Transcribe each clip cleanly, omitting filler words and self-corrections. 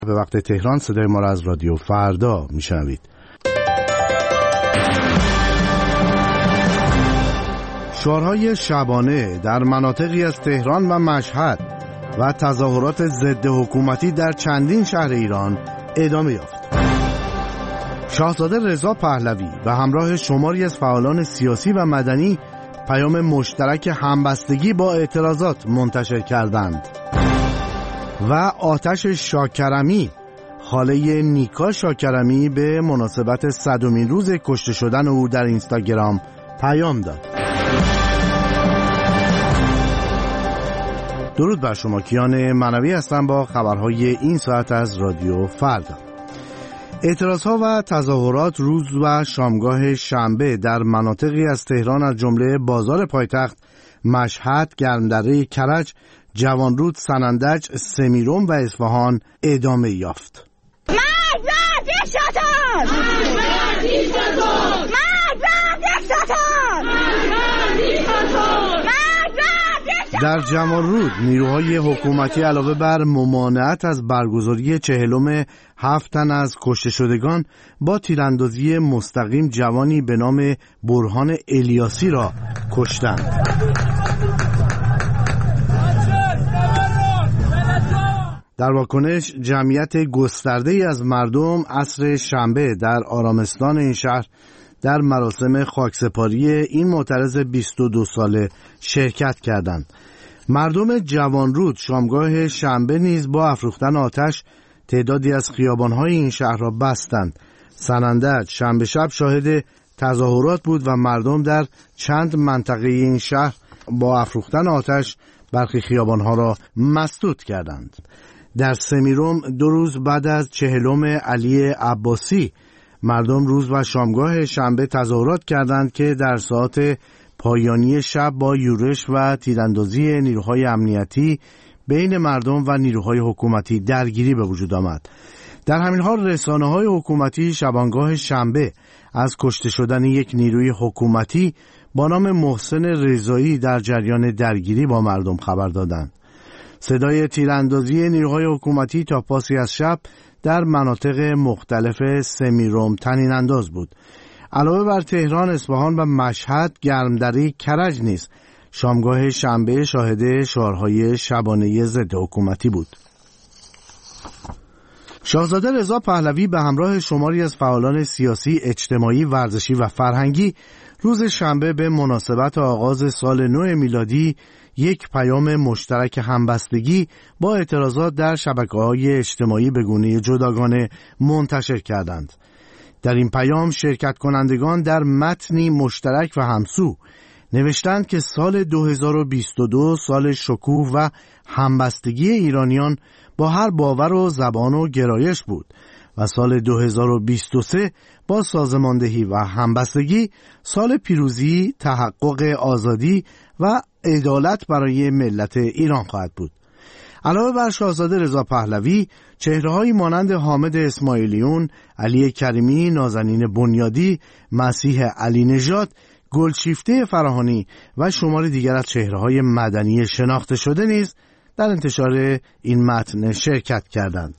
به وقت تهران صدای ما را از رادیو فردا میشنوید. شعارهای شبانه در مناطقی از تهران و مشهد و تظاهرات ضد حکومتی در چندین شهر ایران ادامه یافت. شاهزاده رضا پهلوی به همراه شماری از فعالان سیاسی و مدنی پیام مشترک همبستگی با اعتراضات منتشر کردند و آتش شاکرمی، خاله نیکا شاکرمی، به مناسبت 100مین روز کشته شدن او در اینستاگرام پیام داد. درود بر شما، کیان منوی هستم با خبرهای این ساعت از رادیو فردا. اعتراضها و تظاهرات روز و شامگاه شنبه در مناطقی از تهران از جمله بازار پایتخت، مشهد، گرمدره کرج، جوانرود، سنندج، سمیرم و اصفهان ادامه یافت. در جوانرود نیروهای حکومتی علاوه بر ممانعت از برگزاری 47 تن از کشته شدگان با تیراندازی مستقیم جوانی به نام برهان الیاسی را کشتند. در واکنش جمعیت گسترده‌ای از مردم عصر شنبه در آرامستان این شهر در مراسم خاکسپاری این معترض 22 ساله شرکت کردند. مردم جوانرود شامگاه شنبه نیز با افروختن آتش تعدادی از خیابان‌های این شهر را بستند. سنندج شنبه شب شاهد تظاهرات بود و مردم در چند منطقه این شهر با افروختن آتش برخی خیابان‌ها را مسدود کردند. در سمیرم 2 روز بعد از 40م علی عباسی مردم روز و شامگاه شنبه تظاهرات کردند که در ساعات پایانی شب با یورش و تیراندازی نیروهای امنیتی بین مردم و نیروهای حکومتی درگیری به وجود آمد. در همین حال رسانه‌های حکومتی شبانگاه شنبه از کشته شدن یک نیروی حکومتی با نام محسن رضایی در جریان درگیری با مردم خبر دادند. صدای تیراندازی نیروهای حکومتی تا پاسی از شب در مناطق مختلف سمیرم طنین انداز بود. علاوه بر تهران، اصفهان و مشهد، گرمدره کرج نیز شامگاه شنبه شاهد شعارهای شبانه ضد حکومتی بود. شاهزاده رضا پهلوی به همراه شماری از فعالان سیاسی، اجتماعی، ورزشی و فرهنگی روز شنبه به مناسبت آغاز سال نو میلادی یک پیام مشترک همبستگی با اعتراضات در شبکه‌های اجتماعی به گونه جداگانه منتشر کردند. در این پیام شرکت کنندگان در متنی مشترک و همسو نوشتند که سال 2022 سال شکوه و همبستگی ایرانیان با هر باور و زبان و گرایش بود و سال 2023 با سازماندهی و همبستگی سال پیروزی، تحقق آزادی و عدالت برای ملت ایران خواهد بود. علاوه بر شاهزاده رضا پهلوی، چهره‌هایی مانند حامد اسماعیلیون، علی کریمی، نازنین بنیادی، مسیح علی نژاد، گلشیفته فراهانی و شمار دیگر از چهره‌های مدنی شناخته شده نیز در انتشار این متن شرکت کردند.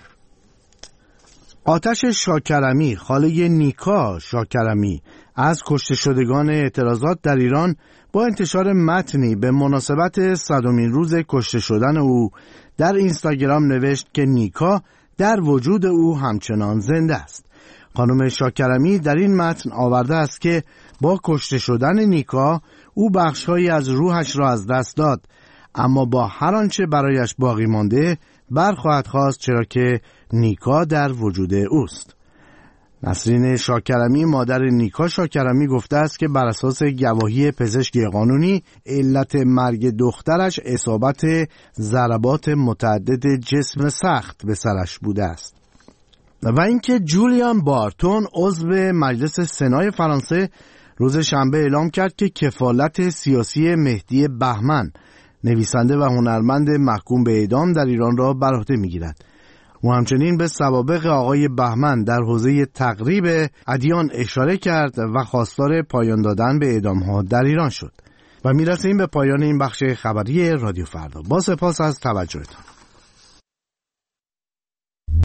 آتش شاکرمی، خاله نیکا شاکرمی، از کشته شدگان اعتراضات در ایران با انتشار متنی به مناسبت 100مین روز کشته شدن او در اینستاگرام نوشت که نیکا در وجود او همچنان زنده است. خانم شاکرمی در این متن آورده است که با کشته شدن نیکا او بخش‌هایی از روحش را از دست داد، اما با هر آنچه برایش باقی مانده برخواهد خواست، چرا که نیکا در وجود اوست. نسرین شاکرمی مادر نیکا شاکرمی گفته است که بر اساس گواهی پزشکی قانونی علت مرگ دخترش اصابت ضربات متعدد جسم سخت به سرش بوده است. و اینکه جولیان بارتون عضو مجلس سنای فرانسه روز شنبه اعلام کرد که کفالت سیاسی مهدی بهمن، نویسنده و هنرمند محکوم به اعدام در ایران را بر عهده می‌گیرد. او همچنین به سوابق آقای بهمن در حوزه تقریب ادیان اشاره کرد و خواستار پایان دادن به اعدام‌ها در ایران شد. و میرسیم به پایان این بخش خبری رادیو فردا. با سپاس از توجهتان.